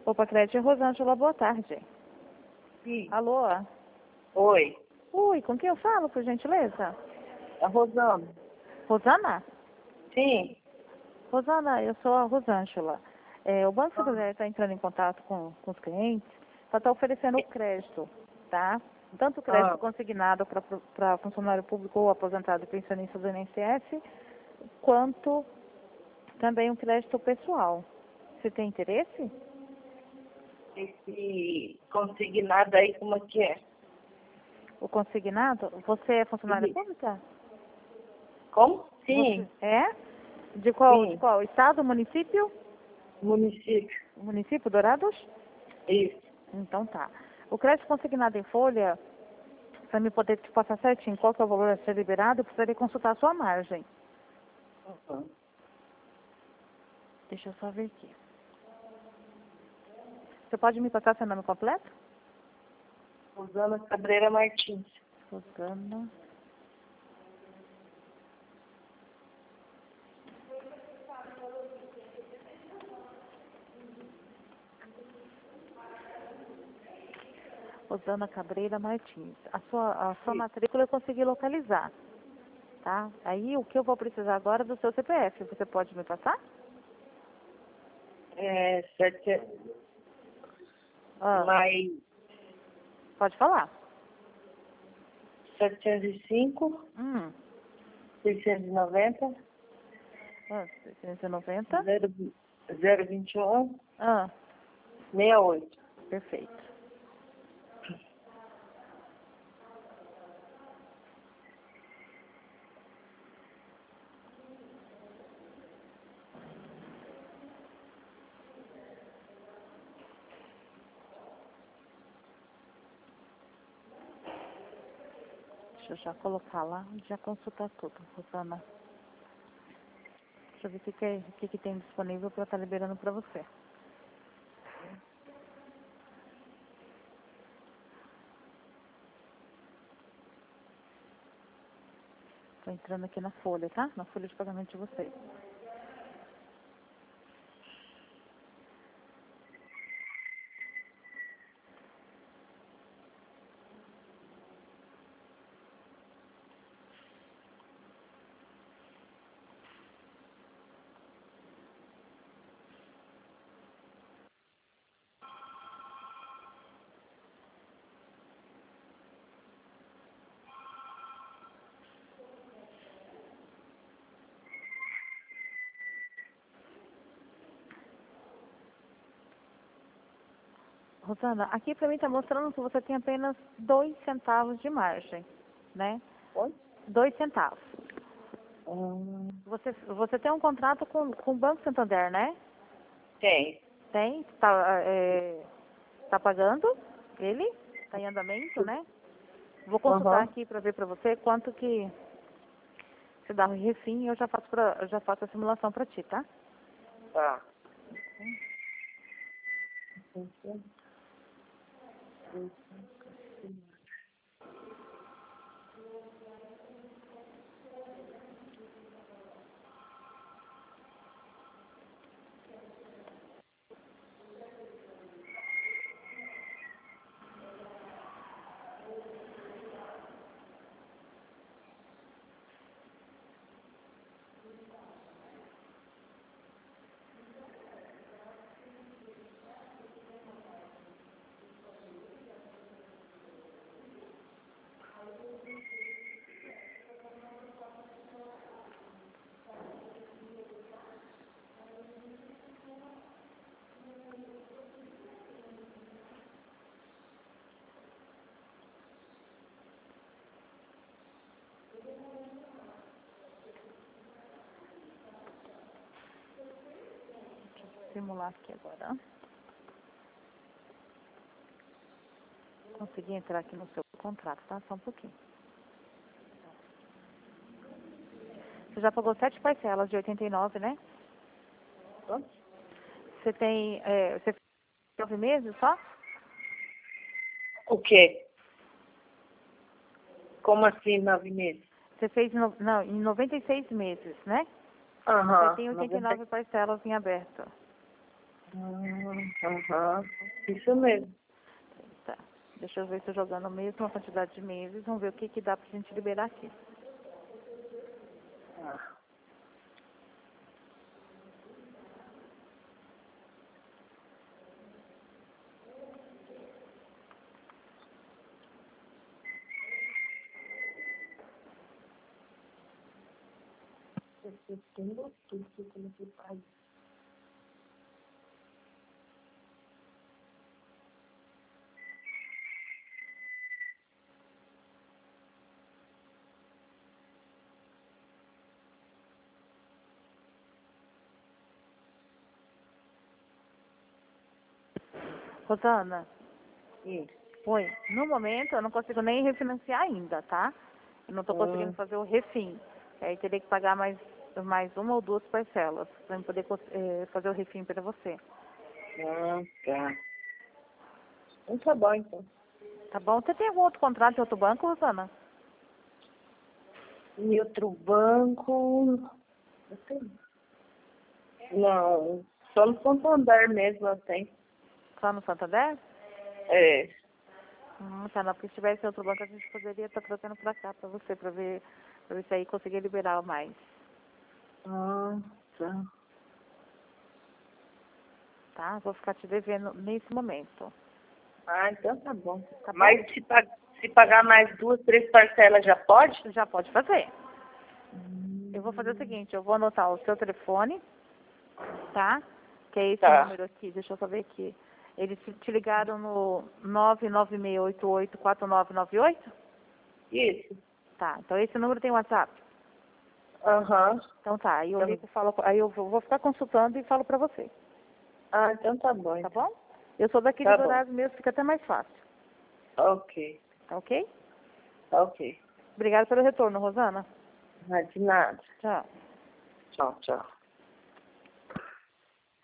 Opa, Crédito, Rosângela, boa tarde. Sim. Alô? Oi. Oi, com quem eu falo, por gentileza? A Rosana. Rosana? Sim. Rosana, eu sou a Rosângela. O Banco Ah. Santander está entrando em contato com os clientes para estar oferecendo o crédito, tá? Tanto o crédito consignado para funcionário público ou aposentado e pensionista do INSS, quanto também um crédito pessoal. Você tem interesse? Esse consignado aí, como é que é? O consignado? Você é funcionária Sim. pública? Como? Sim. Você é? De qual? Sim. De qual? Estado, município? Município. Município, Dourados? Isso. Então tá. O crédito consignado em folha, para me poder te passar certinho qual que é o valor a ser liberado, eu precisaria consultar a sua margem. Uhum. Deixa eu só ver aqui. Você pode me passar seu nome completo? Rosana Cabreira Martins. Rosana. Rosana Cabreira Martins. A sua matrícula eu consegui localizar, tá? Aí o que eu vou precisar agora é do seu CPF. Você pode me passar? Mais Pode falar. 705, Hum. 690, 690. 021, Ah, 68. perfeito. Deixa eu já colocar lá e já consultar tudo, Rosana. Deixa eu ver o que tem disponível para estar liberando para você. Estou entrando aqui na folha, tá? Na folha de pagamento de vocês. Rosana, aqui para mim está mostrando que você tem apenas 2 centavos de margem, né? Oi? 2 centavos. Hum. Você tem um contrato com o Banco Santander, né? Tem. Tem? Tá pagando ele? Está em andamento, né? Vou consultar Aham. aqui para ver para você quanto que se dá o refim e eu já faço a simulação para ti, tá? Tá. Simular aqui agora. Consegui entrar aqui no seu contrato, tá? Só um pouquinho. Você já pagou 7 parcelas de 89, né? Quanto? Você tem, você fez 9 meses só? O quê? Como assim, 9 meses? Você fez, não, em 96 meses, né? Você Aham. tem 89 parcelas em aberto. Aham. Isso mesmo. Tá. Deixa eu ver se eu jogando a mesma quantidade de meses. Vamos ver o que que dá pra gente liberar aqui. Ah. Rosana, Sim. oi. No momento eu não consigo nem refinanciar ainda, tá? Eu não tô conseguindo fazer o refim. Aí teria que pagar mais uma ou duas parcelas pra eu poder fazer o refim para você. Tá. Então tá bom, então. Tá bom? Você tem algum outro contrato de outro banco, Rosana? Em outro banco... eu tenho. Não, só no Santander mesmo eu tenho. Só no Santander? É. Tá, não, porque se tivesse outro banco a gente poderia estar trazendo pra cá pra você, pra ver se aí conseguia liberar mais. Tá. Tá? Vou ficar te devendo nesse momento. Então tá bom. Tá bom? Mas se pagar mais 2, 3 parcelas já pode? Já pode fazer. Eu vou fazer o seguinte, eu vou anotar o seu telefone, tá? Que é esse Tá. número aqui, deixa eu só ver aqui. Eles te ligaram no 996884998? Isso. Tá, então esse número tem WhatsApp? Aham. Então tá, aí eu Então, ligo, aí eu vou ficar consultando e falo pra você, então tá bom. tá Então. bom? Eu sou daqui Tá de bom. Dourados mesmo, fica até mais fácil, Ok. tá ok? Ok. Obrigada pelo retorno, Rosana. Não é de nada. Tchau. Tchau, tchau.